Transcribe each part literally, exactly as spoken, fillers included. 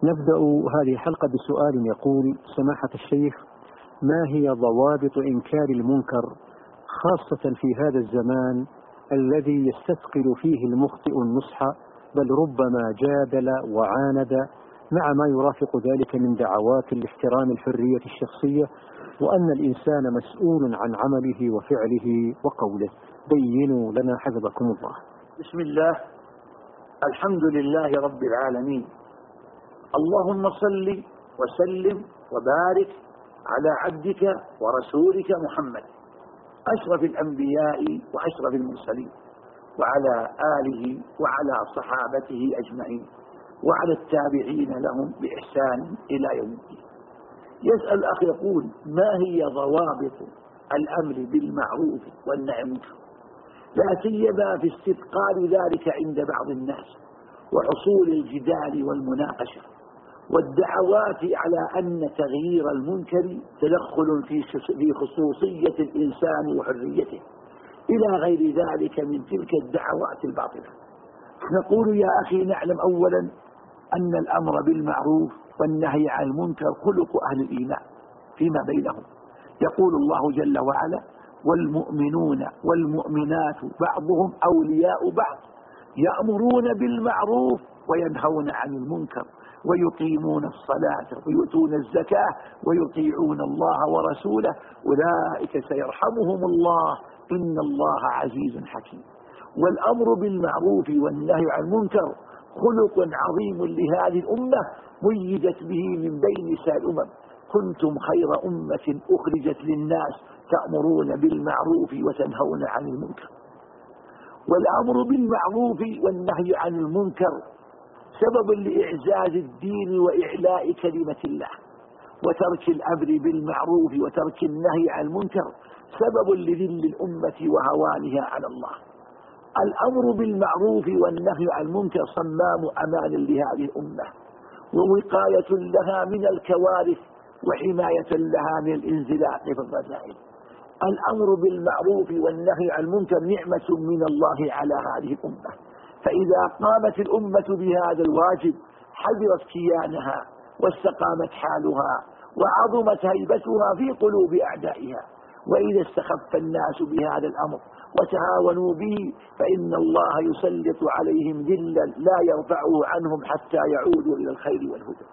نبدأ هذه الحلقة بسؤال يقول: سماحة الشيخ، ما هي ضوابط إنكار المنكر خاصة في هذا الزمان الذي يستثقل فيه المخطئ النصح، بل ربما جادل وعاند مع ما يرافق ذلك من دعوات لاحترام الحرية الشخصية، وأن الإنسان مسؤول عن عمله وفعله وقوله؟ بينوا لنا حفظكم الله. بسم الله، الحمد لله رب العالمين، اللهم صل وسلم وبارك على عبدك ورسولك محمد أشرف الأنبياء وأشرف المرسلين، وعلى آله وعلى صحابته أجمعين، وعلى التابعين لهم بإحسان إلى يوم الدين. يسأل الأخ يقول: ما هي ضوابط الأمر بالمعروف والنهي عن المنكر، لا سيما في استثقال ذلك عند بعض الناس وحصول الجدال والمناقشة والدعوات على أن تغيير المنكر تدخل في خصوصية الإنسان وحريته إلى غير ذلك من تلك الدعوات الباطلة. نقول يا أخي: نعلم أولا أن الأمر بالمعروف والنهي عن المنكر خلق أهل الإيمان فيما بينهم. يقول الله جل وعلا: والمؤمنون والمؤمنات بعضهم أولياء بعض يأمرون بالمعروف وينهون عن المنكر ويقيمون الصلاة ويؤتون الزكاة ويطيعون الله ورسوله أولئك سيرحمهم الله إن الله عزيز حكيم. والأمر بالمعروف والنهي عن المنكر خلق عظيم لهذه الأمة ميزت به من بين سائر الأمم: كنتم خير أمة أخرجت للناس تأمرون بالمعروف وتنهون عن المنكر. والأمر بالمعروف والنهي عن المنكر سبب لإعزاز الدين وإعلاء كلمة الله، وترك الأمر بالمعروف وترك النهي عن المنكر سبب لذل الأمة وهوانها على الله. الأمر بالمعروف والنهي عن المنكر صمام أمان لهذه الأمة ووقاية لها من الكوارث وحماية لها من الانزلاق في الرذائل. الأمر بالمعروف والنهي عن المنكر نعمة من الله على هذه الأمة، فإذا قامت الأمة بهذا الواجب حذرت كيانها واستقامت حالها وعظمت هيبتها في قلوب أعدائها. وإذا استخف الناس بهذا الأمر وتهاونوا به فإن الله يسلط عليهم ذلا لا يرفعه عنهم حتى يعودوا إلى الخير والهدى.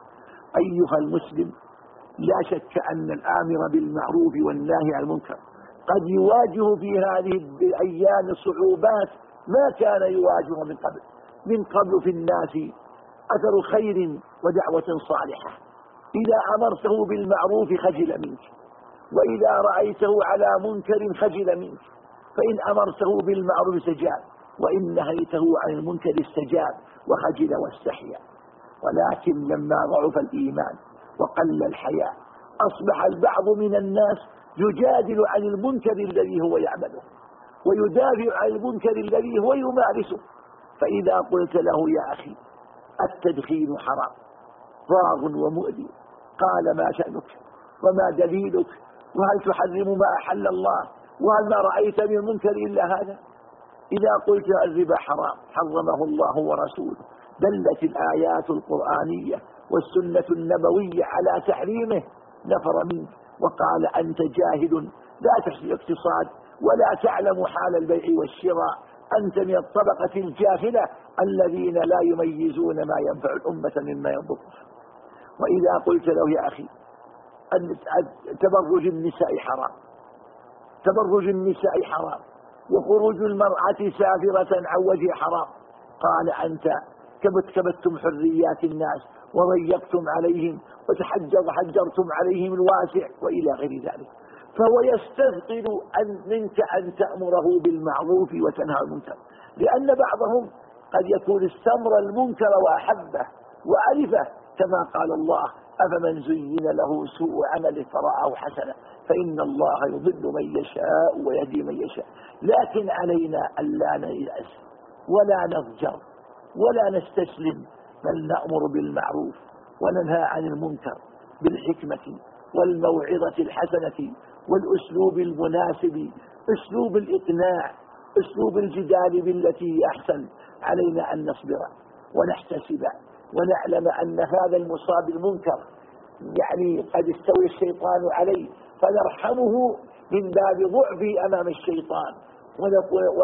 أيها المسلم، لا شك أن الآمر بالمعروف والناهي عن المنكر قد يواجه في هذه الأيام صعوبات ما كان يواجهها من قبل. من قبل في الناس أثر خير ودعوة صالحة، إذا أمرته بالمعروف خجل منك، وإذا رأيته على منكر خجل منك، فإن أمرته بالمعروف استجاب، وإن نهيته عن المنكر استجاب وخجل واستحيا. ولكن لما ضعف الإيمان وقل الحياء أصبح البعض من الناس يجادل عن المنكر الذي هو يعمله ويدافع عن المنكر الذي هو يمارسه. فإذا قلت له: يا أخي، التدخين حرام ضار ومؤذي، قال: ما شأنك وما دليلك وهل تحرم ما أحل الله وهل ما رأيت من المنكر إلا هذا؟ إذا قلت الربا حرام حرمه الله ورسوله دلت الآيات القرآنية والسنة النبوية على تحريمه، نفر منك وقال: أنت جاهل لا تحسن الاقتصاد ولا تعلم حال البيع والشراء، أنت من الطبقة الجاهلة الذين لا يميزون ما ينفع الأمة مما يضرها. وإذا قلت له: يا أخي، تبرج النساء حرام تبرج النساء حرام وخروج المرأة سافرة عن وجه حرام، قال: أنت كبت كبتم حريات الناس وضيقتم عليهم وتحجر حجرتم عليهم الواسع وإلى غير ذلك. فهو يستثقل أن منك أن تأمره بالمعروف وتنهى عن المنكر، لأن بعضهم قد يكون استمر المنكر وأحبه وعرفه، كما قال الله: أفمن زين له سوء عمله فرآه حسنا فإن الله يضل من يشاء ويهدي من يشاء. لكن علينا ألا نيأس ولا نضجر ولا نستسلم، بل نأمر بالمعروف وننهى عن المنكر بالحكمة والموعظة الحسنة والأسلوب المناسب، أسلوب الإقناع، أسلوب الجدال بالتي أحسن. علينا أن نصبر ونحتسب ونعلم أن هذا المصاب المنكر يعني قد استولى الشيطان عليه، فنرحمه من باب ضعفه أمام الشيطان، و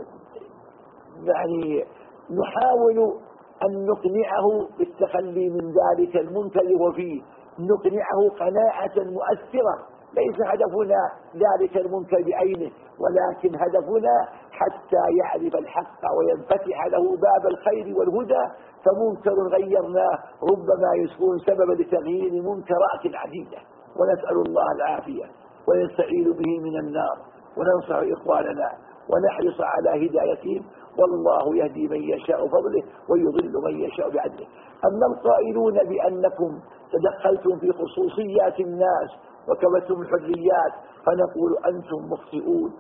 يعني نحاول أن نقنعه بالتخلي من ذلك المنكر وفيه، نقنعه قناعة مؤثرة. ليس هدفنا ذلك المنكر بعينه، ولكن هدفنا حتى يعرف الحق وينفتح له باب الخير والهدى. فمنكر غيرناه ربما يكون سببا لتغيير منكرات عديدة، ونسأل الله العافية ونستعين به من النار، وننصح إخواننا ونحرص على هدايتهم، والله يهدي من يشاء فضله ويضل من يشاء بعدله. أما القائلون بأنكم تدخلتم في خصوصيات الناس وكبتم الحريات، فنقول أنتم مخطئون،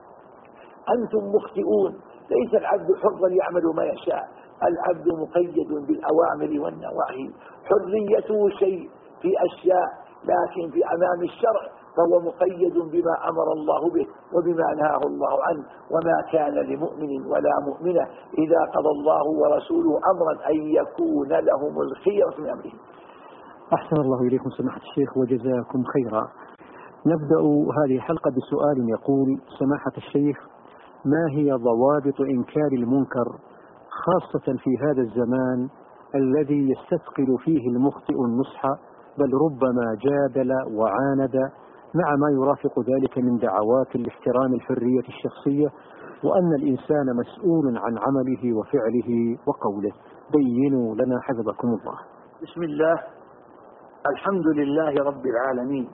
أنتم مخطئون. ليس العبد حرا يعمل ما يشاء، العبد مقيد بالأوامر والنواهي. حريته شيء في أشياء، لكن في أمام الشرع فهو مقيد بما أمر الله به وبما نهاه الله عنه. وما كان لمؤمن ولا مؤمنة إذا قضى الله ورسوله أمرا أن يكون لهم الخيرة من أمرهم. أحسن الله إليكم سماحة الشيخ وجزاكم خيرا. نبدأ هذه الحلقة بسؤال يقول: سماحة الشيخ، ما هي ضوابط إنكار المنكر خاصة في هذا الزمان الذي يستثقل فيه المخطئ النصح، بل ربما جادل وعاند، مع ما يرافق ذلك من دعوات لاحترام الحرية الشخصية، وأن الإنسان مسؤول عن عمله وفعله وقوله؟ بينوا لنا حفظكم الله. بسم الله، الحمد لله رب العالمين،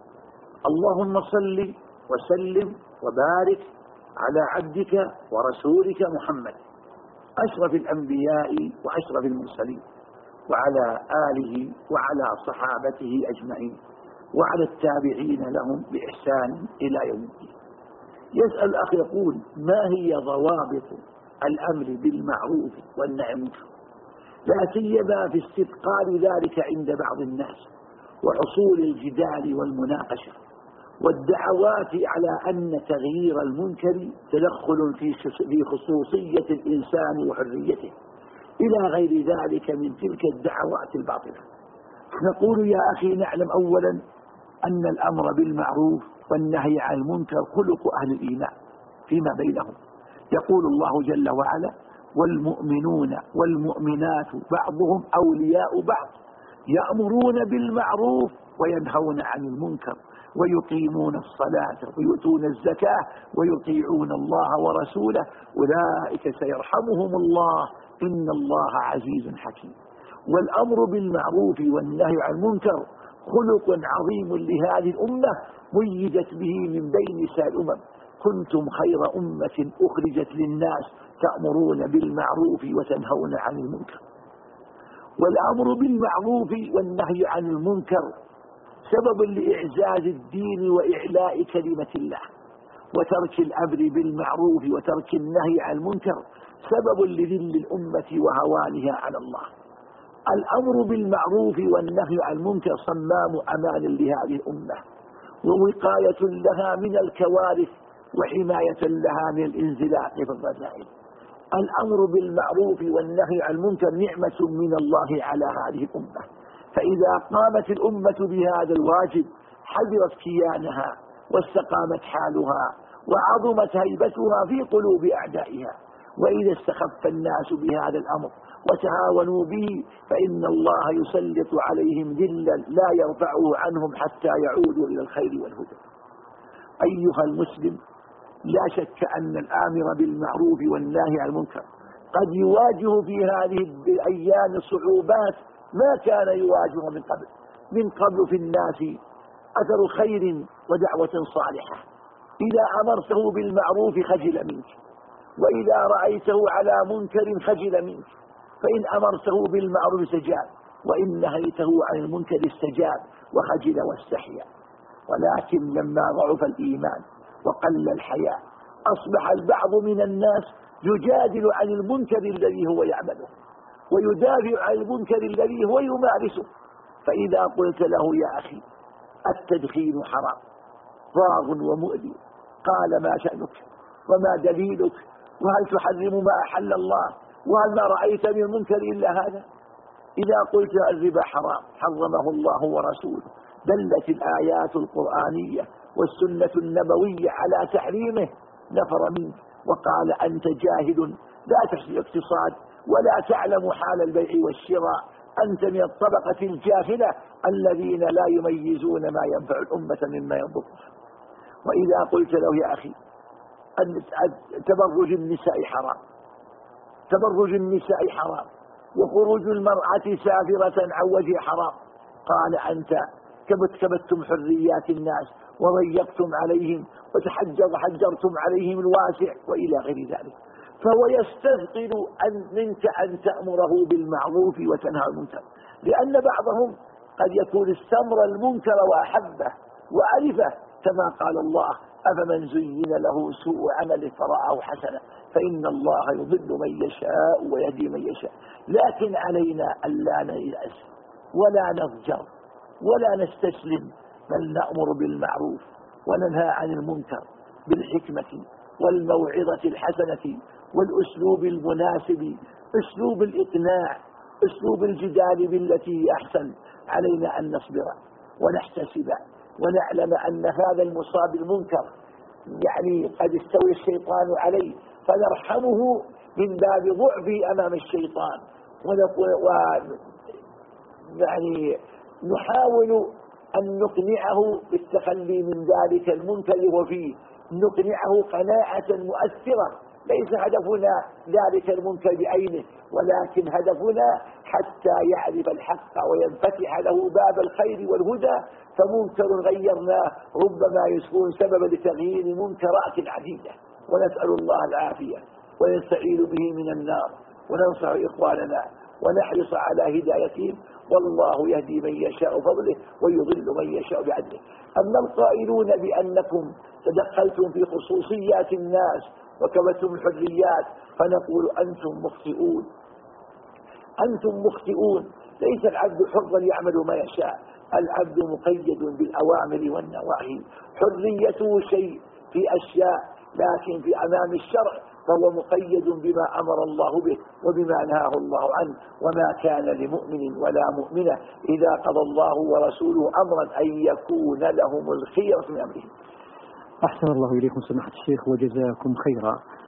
اللهم صل وسلم وبارك على عبدك ورسولك محمد أشرف الأنبياء وأشرف المرسلين، وعلى آله وعلى صحابته أجمعين، وعلى التابعين لهم بإحسان إلى يوم الدين. يسأل الأخ يقول: ما هي ضوابط الأمر بالمعروف والنهي عن المنكر، لا سيما في استثقال ذلك عند بعض الناس وحصول الجدال والمناقشة والدعوات على أن تغيير المنكر تدخل في خصوصية الإنسان وحريته، إلى غير ذلك من تلك الدعوات الباطلة؟ نقول يا أخي: نعلم أولا أن الأمر بالمعروف والنهي عن المنكر خلق أهل الإيمان فيما بينهم. يقول الله جل وعلا: والمؤمنون والمؤمنات بعضهم أولياء بعض يأمرون بالمعروف وينهون عن المنكر ويقيمون الصلاة ويؤتون الزكاة ويطيعون الله ورسوله أولئك سيرحمهم الله إن الله عزيز حكيم. والأمر بالمعروف والنهي عن المنكر خلق عظيم لهذه الأمة ميزت به من بين سائر الأمم. كنتم خير أمة أخرجت للناس تأمرون بالمعروف وتنهون عن المنكر. والأمر بالمعروف والنهي عن المنكر سبب لإعزاز الدين وإعلاء كلمة الله، وترك الأمر بالمعروف وترك النهي عن المنكر سبب لذل الأمة وهوانها على الله. الأمر بالمعروف والنهي عن المنكر صمام أمان لهذه الأمة، ووقاية لها من الكوارث، وحماية لها من الانزلاق في الرذائل. الأمر بالمعروف والنهي عن المنكر نعمة من الله على هذه الأمة، فإذا قامت الأمة بهذا الواجب حذرت كيانها واستقامت حالها وعظمت هيبتها في قلوب أعدائها. وإذا استخف الناس بهذا الأمر وتهاونوا به فإن الله يسلط عليهم ذلا لا يرفعه عنهم حتى يعودوا إلى الخير والهدى. أيها المسلم، لا شك أن الآمر بالمعروف والناهي عن المنكر قد يواجه في هذه الأيام صعوبات ما كان يواجه من قبل. من قبل في الناس أثر خير ودعوة صالحة، إذا أمرته بالمعروف خجل منك، وإذا رأيته على منكر خجل منك، فإن أمرته بالمعروف استجاب، وإن نهيته عن المنكر استجاب وخجل واستحيا. ولكن لما ضعف الإيمان وقل الحياء أصبح البعض من الناس يجادل عن المنكر الذي هو يعمله ويدافع عن المنكر الذي هو يمارسه. فإذا قلت له: يا أخي التدخين حرام ضار ومؤذي، قال: ما شأنك وما دليلك وهل تحرم ما أحل الله وهل ما رأيت من المنكر إلا هذا؟ إذا قلت الربا حرام حرمه الله ورسوله، دلت الآيات القرآنية والسنة النبوية على تحريمه، نفر منك وقال أنت جاهل لا تحسن الاقتصاد ولا تعلم حال البيع والشراء، أنت من الطبقة الجاهلة الذين لا يميزون ما ينفع الأمة مما يضرها. وإذا قلت له يا أخي أن تبرج النساء حرام، تبرج النساء حرام وخروج المرأة سافرة عن وجه حرام، قال أنت كبت كبتم حريات الناس وضيقتم عليهم وتحجر حجرتم عليهم الواسع وإلى غير ذلك. فهو يستثقل أن منك أن تأمره بالمعروف وتنهى عن المنكر، لأن بعضهم قد يكون استمر المنكر وأحبه وألفه، كما قال الله أفمن زين له سوء عمله فرآه حسنا فإن الله يضل من يشاء ويهدي من يشاء. لكن علينا ألا نيأس ولا نضجر ولا نستسلم، بل نأمر بالمعروف وننهى عن المنكر بالحكمة والموعظة الحسنة والأسلوب المناسب، أسلوب الإقناع، أسلوب الجدال بالتي أحسن. علينا أن نصبر ونحتسب ونعلم أن هذا المصاب المنكر يعني قد استوى الشيطان عليه، فنرحمه من باب ضعفه أمام الشيطان، و يعني نحاول أن نقنعه بالتخلي من ذلك المنكر وفيه، نقنعه قناعة مؤثرة. ليس هدفنا ذلك المنكر بعينه، ولكن هدفنا حتى يعرف الحق وينفتح له باب الخير والهدى. فمنكر غيرناه ربما يكون سببا لتغيير منكرات عديدة، ونسأل الله العافية ونستعيذ به من النار، وننصح إخواننا ونحرص على هدايتهم، والله يهدي من يشاء فضله ويضل من يشاء بعدله. أما القائلون بأنكم تدخلتم في خصوصيات الناس وكبتم الحريات، فنقول أنتم مخطئون، أنتم مخطئون. ليس العبد حرا يعمل ما يشاء، العبد مقيد بالأوامر والنواهي، حريته شيء في أشياء، لكن في أمام الشرع فهو مقيد بما أمر الله به وبما نهاه الله عنه. وما كان لمؤمن ولا مؤمنة إذا قضى الله ورسوله أمرا أن يكون لهم الخيرة من أمرهم. أحسن الله إليكم سماحة الشيخ وجزاكم خيرا.